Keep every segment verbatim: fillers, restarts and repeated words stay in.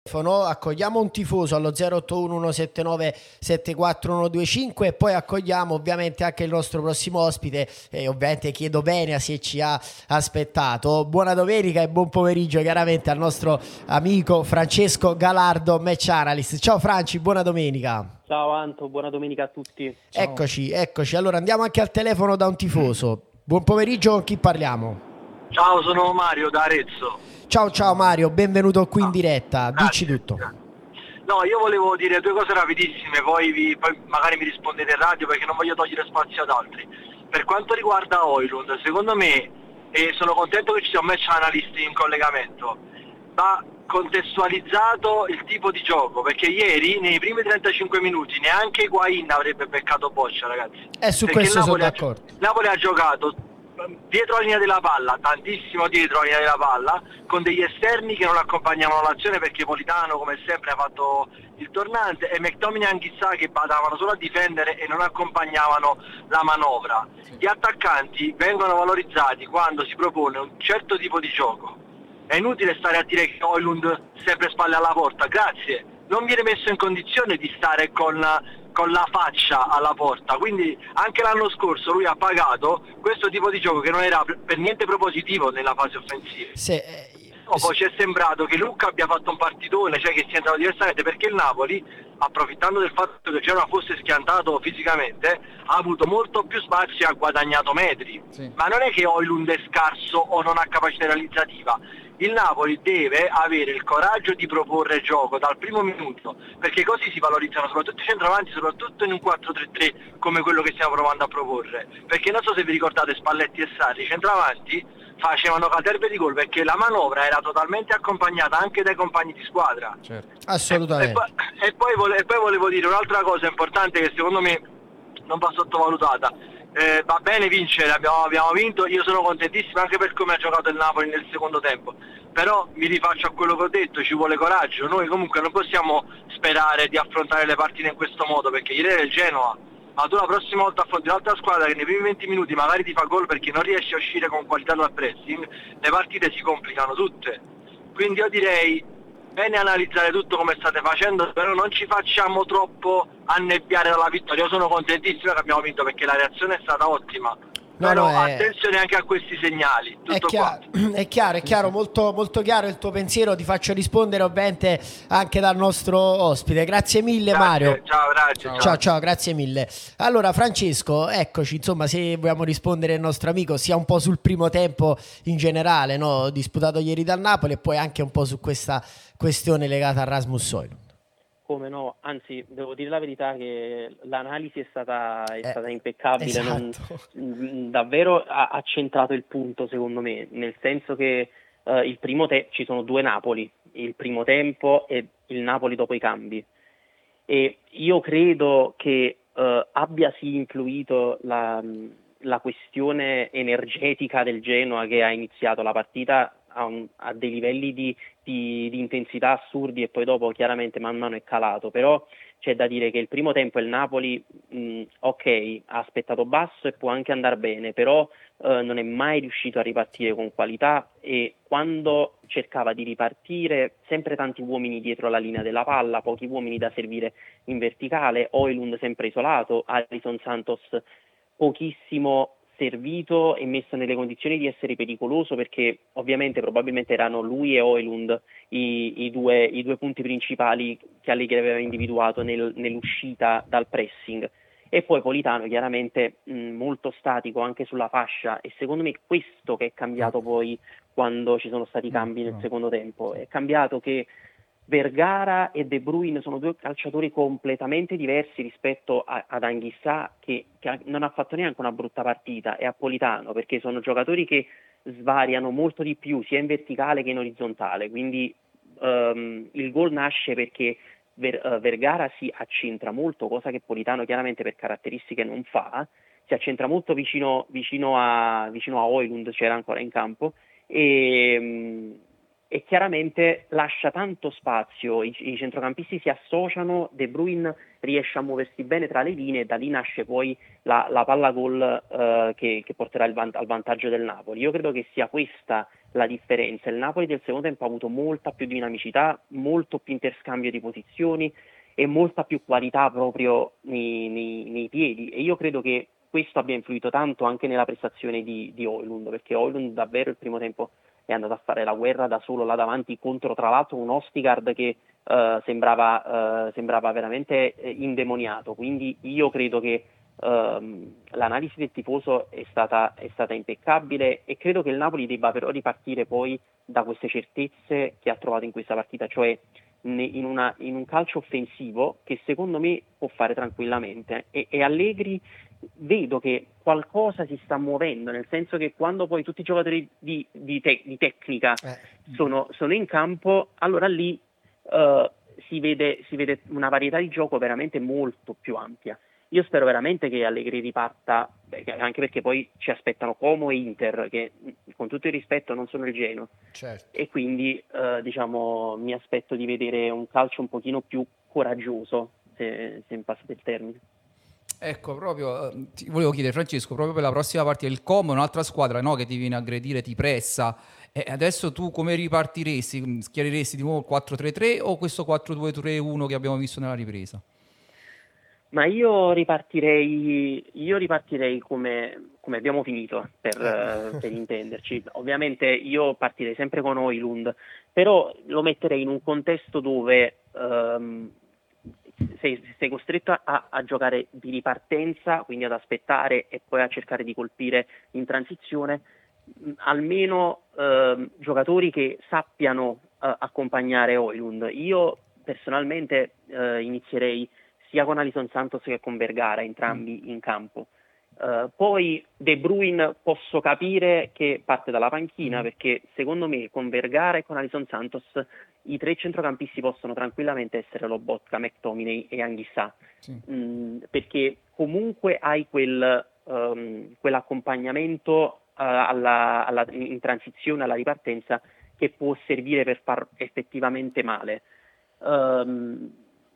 Accogliamo un tifoso allo zero otto uno uno sette nove sette quattro uno due cinque e poi accogliamo ovviamente anche il nostro prossimo ospite e ovviamente chiedo bene se ci ha aspettato. Buona domenica e buon pomeriggio chiaramente al nostro amico Francesco Galardo, match analyst. Ciao Franci, buona domenica. Ciao Anto, buona domenica a tutti. Ciao. Eccoci, eccoci. Allora andiamo anche al telefono da un tifoso. Buon pomeriggio, con chi parliamo? Ciao, sono Mario da Arezzo. Ciao ciao Mario, benvenuto qui ah, in diretta, grazie, dici tutto. No, io volevo dire due cose rapidissime, poi, vi, poi magari mi rispondete in radio perché non voglio togliere spazio ad altri. Per quanto riguarda Højlund, secondo me, e sono contento che ci sia un match analyst in collegamento, va contestualizzato il tipo di gioco, perché ieri nei primi trentacinque minuti neanche Higuaín avrebbe beccato boccia, ragazzi. E su perché questo sono Napoli d'accordo. Ha, Napoli ha giocato dietro la linea della palla, tantissimo dietro la linea della palla, con degli esterni che non accompagnavano l'azione perché Politano come sempre ha fatto il tornante e McTominay e Anghissà che badavano solo a difendere e non accompagnavano la manovra. Gli attaccanti vengono valorizzati quando si propone un certo tipo di gioco. È inutile stare a dire che Højlund sempre spalle alla porta, grazie, non viene messo in condizione di stare con con la faccia alla porta, quindi anche l'anno scorso lui ha pagato questo tipo di gioco che non era per niente propositivo nella fase offensiva. Sì, eh, no, poi ci è sembrato che Lucca abbia fatto un partitone, cioè che sia entrato diversamente, perché il Napoli, approfittando del fatto che Genoa fosse schiantato fisicamente, ha avuto molto più spazio e ha guadagnato metri. Sì. Ma non è che Højlund è scarso o non ha capacità realizzativa. Il Napoli deve avere il coraggio di proporre gioco dal primo minuto, perché così si valorizzano soprattutto i centravanti, soprattutto in un quattro tre tre come quello che stiamo provando a proporre. Perché non so se vi ricordate Spalletti e Sarri, i centravanti facevano caterve di gol perché la manovra era totalmente accompagnata anche dai compagni di squadra. Certo. Assolutamente. E, e, poi, e, poi vole, e poi volevo dire un'altra cosa importante che secondo me non va sottovalutata. Eh, va bene vincere, abbiamo, abbiamo vinto, io sono contentissimo anche per come ha giocato il Napoli nel secondo tempo, però mi rifaccio a quello che ho detto, ci vuole coraggio, noi comunque non possiamo sperare di affrontare le partite in questo modo, perché ieri era il Genoa, ma tu la prossima volta affronti un'altra squadra che nei primi venti minuti magari ti fa gol perché non riesci a uscire con qualità dal pressing, le partite si complicano tutte, quindi io direi bene analizzare tutto come state facendo, però non ci facciamo troppo annebbiare dalla vittoria. Io sono contentissimo che abbiamo vinto perché la reazione è stata ottima. No, però no, è... attenzione anche a questi segnali. Tutto è, chiaro, è chiaro, è chiaro, molto, molto chiaro il tuo pensiero. Ti faccio rispondere ovviamente anche dal nostro ospite. Grazie mille, grazie, Mario. Ciao, grazie. Ciao. ciao, ciao, grazie mille. Allora, Francesco, eccoci. Insomma, se vogliamo rispondere al nostro amico, sia un po' sul primo tempo in generale, no? Disputato ieri dal Napoli, e poi anche un po' su questa questione legata a Rasmus Højlund. Come no, anzi devo dire la verità che l'analisi è stata, è eh, stata impeccabile, esatto. non, davvero ha, ha centrato il punto secondo me, nel senso che uh, il primo te- ci sono due Napoli, il primo tempo e il Napoli dopo i cambi, e io credo che uh, abbia sì influito la, la questione energetica del Genoa che ha iniziato la partita a, un, a dei livelli di, di, di intensità assurdi e poi dopo chiaramente man mano è calato, però c'è da dire che il primo tempo il Napoli mh, ok, ha aspettato basso e può anche andare bene, però eh, non è mai riuscito a ripartire con qualità, e quando cercava di ripartire sempre tanti uomini dietro la linea della palla, pochi uomini da servire in verticale, Højlund sempre isolato, Alisson Santos pochissimo servito e messo nelle condizioni di essere pericoloso, perché ovviamente probabilmente erano lui e Højlund i, i, due, i due punti principali che Allegri aveva individuato nel, nell'uscita dal pressing, e poi Politano chiaramente mh, molto statico anche sulla fascia, e secondo me questo che è cambiato poi quando ci sono stati i cambi nel secondo tempo, è cambiato che Vergara e De Bruyne sono due calciatori completamente diversi rispetto a, ad Anghissà, che, che non ha fatto neanche una brutta partita, e a Politano, perché sono giocatori che svariano molto di più sia in verticale che in orizzontale, quindi um, il gol nasce perché Ver, uh, Vergara si accentra molto, cosa che Politano chiaramente per caratteristiche non fa, si accentra molto vicino, vicino a vicino a Højlund, c'era ancora in campo, e um, e chiaramente lascia tanto spazio, I, i centrocampisti si associano, De Bruyne riesce a muoversi bene tra le linee, e da lì nasce poi la, la palla gol eh, che, che porterà il van- al vantaggio del Napoli. Io credo che sia questa la differenza. Il Napoli del secondo tempo ha avuto molta più dinamicità, molto più interscambio di posizioni e molta più qualità proprio nei, nei, nei piedi, e io credo che questo abbia influito tanto anche nella prestazione di, di Højlund, perché Højlund davvero il primo tempo è andato a fare la guerra da solo là davanti contro tra l'altro un Østigard che uh, sembrava, uh, sembrava veramente eh, indemoniato, quindi io credo che uh, l'analisi del tifoso è stata, è stata impeccabile, e credo che il Napoli debba però ripartire poi da queste certezze che ha trovato in questa partita, cioè in, una, in un calcio offensivo che secondo me può fare tranquillamente, e, e Allegri vedo che qualcosa si sta muovendo, nel senso che quando poi tutti i giocatori di, di, te, di tecnica Eh. sono, sono in campo, allora lì uh, si, vede, si vede una varietà di gioco veramente molto più ampia. Io spero veramente che Allegri riparta, anche perché poi ci aspettano Como e Inter, che con tutto il rispetto non sono il Genoa. Certo. E quindi eh, diciamo mi aspetto di vedere un calcio un pochino più coraggioso, se, se mi passate il termine. Ecco, proprio eh, ti volevo chiedere, Francesco, proprio per la prossima partita, il Como è un'altra squadra, no, che ti viene a aggredire, ti pressa, e adesso tu come ripartiresti? Schieriresti di nuovo il quattro tre tre o questo quattro due tre uno che abbiamo visto nella ripresa? Ma io ripartirei, io ripartirei come, come abbiamo finito, per, eh. per intenderci. Ovviamente io partirei sempre con Højlund, però lo metterei in un contesto dove um, sei, sei costretto a, a giocare di ripartenza, quindi ad aspettare e poi a cercare di colpire in transizione, almeno eh, giocatori che sappiano eh, accompagnare Højlund. Io personalmente eh, inizierei sia con Alisson Santos che con Vergara, entrambi in campo. Uh, poi De Bruyne posso capire che parte dalla panchina, mm. perché secondo me con Vergara e con Alisson Santos i tre centrocampisti possono tranquillamente essere Lobotka, McTominay e Anghissà, sì. mm, perché comunque hai quel, um, quell'accompagnamento uh, alla, alla, in transizione, alla ripartenza, che può servire per far effettivamente male. Um,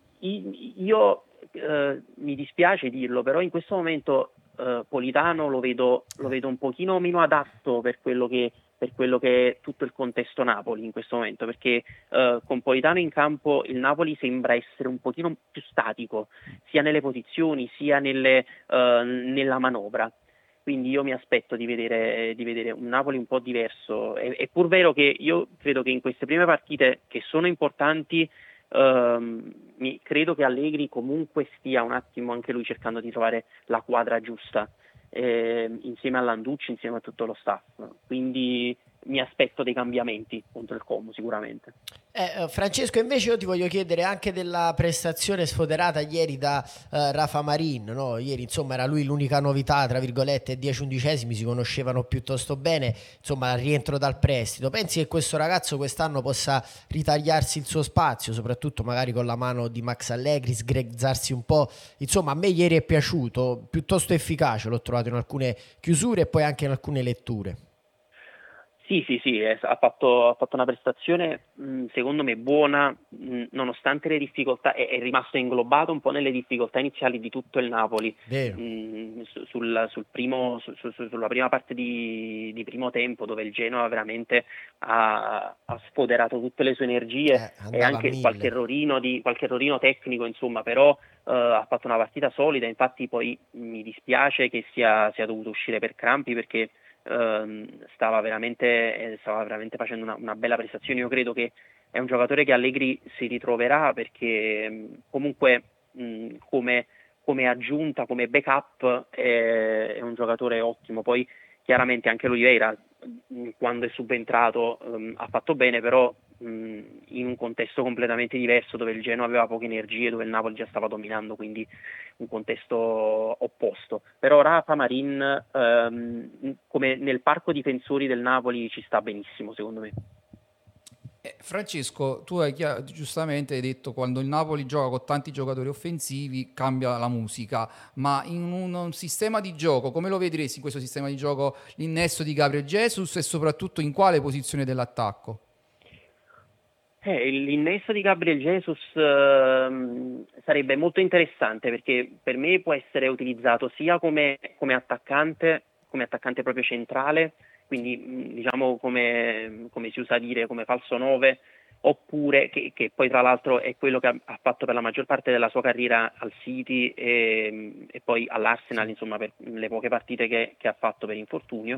io uh, mi dispiace dirlo, però in questo momento Uh, Politano lo vedo, lo vedo un pochino meno adatto per quello che per quello che è tutto il contesto Napoli in questo momento, perché uh, con Politano in campo il Napoli sembra essere un pochino più statico, sia nelle posizioni sia nelle, uh, nella manovra. Quindi io mi aspetto di vedere, di vedere un Napoli un po' diverso. È, è pur vero che io credo che in queste prime partite, che sono importanti, Uh, mi, credo che Allegri comunque stia un attimo anche lui cercando di trovare la quadra giusta, eh, insieme a Landucci, insieme a tutto lo staff, quindi mi aspetto dei cambiamenti contro il Como sicuramente. Eh, Francesco, invece io ti voglio chiedere anche della prestazione sfoderata ieri da uh, Rafa Marin, no? Ieri insomma era lui l'unica novità, tra virgolette, dieci undicesimi si conoscevano piuttosto bene, insomma al rientro dal prestito. Pensi che questo ragazzo quest'anno possa ritagliarsi il suo spazio, soprattutto magari con la mano di Max Allegri, sgrezzarsi un po'? Insomma, a me ieri è piaciuto, piuttosto efficace, l'ho trovato in alcune chiusure e poi anche in alcune letture. Sì, sì, sì, è, ha, fatto, ha fatto una prestazione mh, secondo me buona, mh, nonostante le difficoltà, è, è rimasto inglobato un po' nelle difficoltà iniziali di tutto il Napoli, mh, su, sul, sul primo, su, su, sulla prima parte di, di primo tempo, dove il Genoa veramente ha, ha sfoderato tutte le sue energie, eh, e anche qualche errorino, di, qualche errorino tecnico, insomma, però uh, ha fatto una partita solida. Infatti poi mi dispiace che sia, sia dovuto uscire per crampi, perché Uh, stava veramente stava veramente facendo una, una bella prestazione. Io credo che è un giocatore che Allegri si ritroverà, perché mh, comunque mh, come, come aggiunta, come backup è, è un giocatore ottimo. Poi chiaramente anche l'Oliveira mh, quando è subentrato mh, ha fatto bene, però mh, in un contesto completamente diverso, dove il Genoa aveva poche energie, dove il Napoli già stava dominando, quindi un contesto opposto. Però Rafa Marin ehm, come nel parco difensori del Napoli ci sta benissimo, secondo me. eh, Francesco, tu hai chiar- giustamente hai detto, quando il Napoli gioca con tanti giocatori offensivi cambia la musica, ma in un, un sistema di gioco, come lo vedresti in questo sistema di gioco l'innesto di Gabriel Jesus, e soprattutto in quale posizione dell'attacco? Eh, l'innesto di Gabriel Jesus ehm, sarebbe molto interessante, perché per me può essere utilizzato sia come, come attaccante, come attaccante proprio centrale, quindi diciamo come, come si usa dire, come falso nove, oppure che, che poi tra l'altro è quello che ha, ha fatto per la maggior parte della sua carriera al City e, e poi all'Arsenal, insomma, per le poche partite che, che ha fatto per infortunio,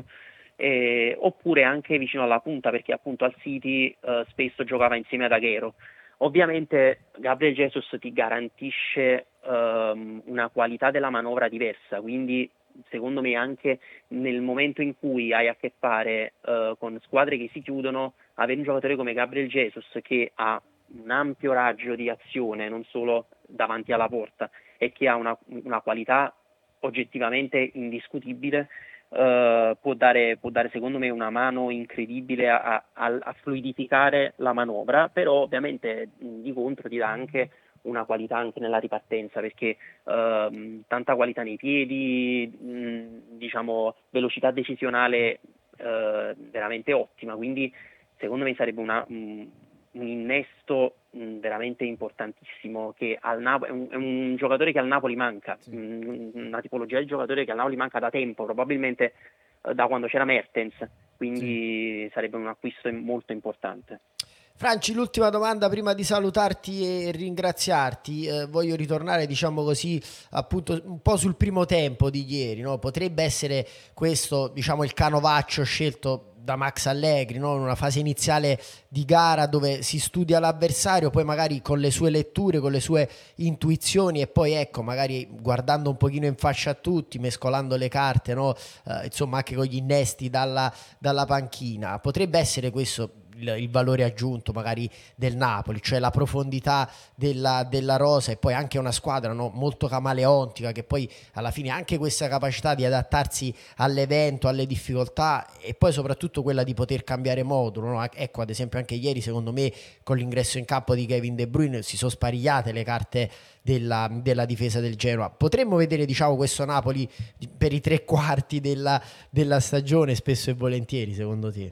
eh, oppure anche vicino alla punta, perché appunto al City eh, spesso giocava insieme ad Aguero. Ovviamente Gabriel Jesus ti garantisce ehm, una qualità della manovra diversa, quindi secondo me anche nel momento in cui hai a che fare eh, con squadre che si chiudono, avere un giocatore come Gabriel Jesus che ha un ampio raggio di azione, non solo davanti alla porta, e che ha una, una qualità oggettivamente indiscutibile, Uh, può dare, può dare secondo me una mano incredibile a, a, a fluidificare la manovra, però ovviamente mh, di contro ti dà anche una qualità anche nella ripartenza, perché uh, tanta qualità nei piedi, mh, diciamo velocità decisionale uh, veramente ottima, quindi secondo me sarebbe una, mh, un innesto mh, veramente importantissimo, che al Nap- è, un, è un giocatore che al Napoli manca, sì. mh, una tipologia di giocatore che al Napoli manca da tempo, probabilmente eh, da quando c'era Mertens, quindi sì. Sarebbe un acquisto molto importante. Franci, l'ultima domanda prima di salutarti e ringraziarti, eh, voglio ritornare, diciamo così, appunto un po' sul primo tempo di ieri, no? Potrebbe essere questo, diciamo, il canovaccio scelto da Max Allegri, no? In una fase iniziale di gara dove si studia l'avversario, poi magari con le sue letture, con le sue intuizioni, e poi ecco, magari guardando un pochino in faccia a tutti, mescolando le carte, no? Eh, insomma anche con gli innesti dalla, dalla panchina. Potrebbe essere questo il, il valore aggiunto magari del Napoli, cioè la profondità della, della rosa, e poi anche una squadra, no? Molto camaleontica, che poi alla fine ha anche questa capacità di adattarsi all'evento, alle difficoltà, e poi soprattutto quella di poter cambiare modulo, no? Ecco, ad esempio anche ieri secondo me con l'ingresso in campo di Kevin De Bruyne si sono sparigliate le carte della, della difesa del Genoa. Potremmo vedere, diciamo, questo Napoli per i tre quarti della, della stagione spesso e volentieri, secondo te?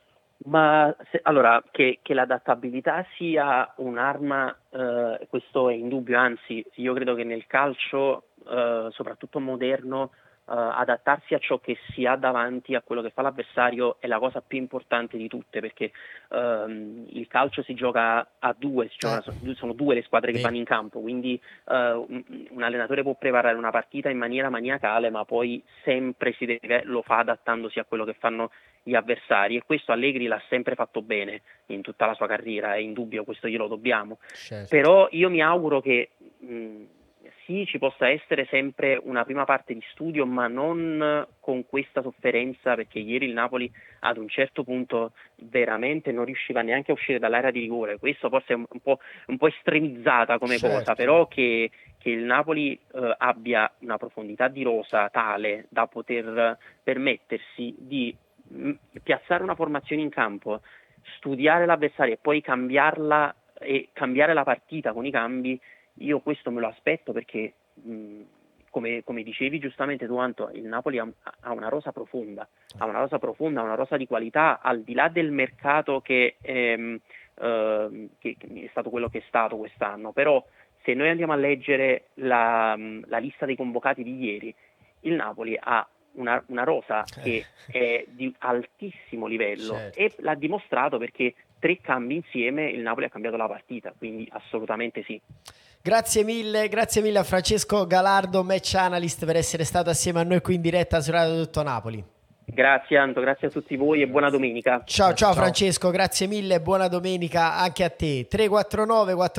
Ma se, allora, che, che l'adattabilità sia un'arma, eh, questo è indubbio, anzi io credo che nel calcio, eh, soprattutto moderno, eh, adattarsi a ciò che si ha davanti, a quello che fa l'avversario, è la cosa più importante di tutte, perché ehm, il calcio si gioca a due, si gioca, sono due le squadre che vanno in campo, quindi eh, un, un allenatore può preparare una partita in maniera maniacale, ma poi sempre si deve, lo fa adattandosi a quello che fanno gli avversari, e questo Allegri l'ha sempre fatto bene in tutta la sua carriera, è indubbio, questo glielo dobbiamo. Certo. Però io mi auguro che mh, sì, ci possa essere sempre una prima parte di studio, ma non con questa sofferenza, perché ieri il Napoli ad un certo punto veramente non riusciva neanche a uscire dall'area di rigore. Questo forse è un, un po', un po' estremizzata come certo. cosa, però che, che il Napoli eh, abbia una profondità di rosa tale da poter permettersi di piazzare una formazione in campo, studiare l'avversario e poi cambiarla e cambiare la partita con i cambi, io questo me lo aspetto, perché mh, come, come dicevi giustamente tu Anto, il Napoli ha, ha una rosa profonda, ha una rosa profonda, ha una rosa di qualità, al di là del mercato che, ehm, eh, che è stato quello che è stato quest'anno. Però se noi andiamo a leggere la, la lista dei convocati di ieri, il Napoli ha Una, una rosa che è di altissimo livello, certo. E l'ha dimostrato, perché tre cambi insieme il Napoli ha cambiato la partita, quindi assolutamente sì. Grazie mille, grazie mille a Francesco Galardo, match analyst, per essere stato assieme a noi qui in diretta su Radio Tutto Napoli. Grazie Anto, grazie a tutti voi e buona domenica. Ciao ciao, ciao Francesco, grazie mille, buona domenica anche a te. tre quattro nove quattro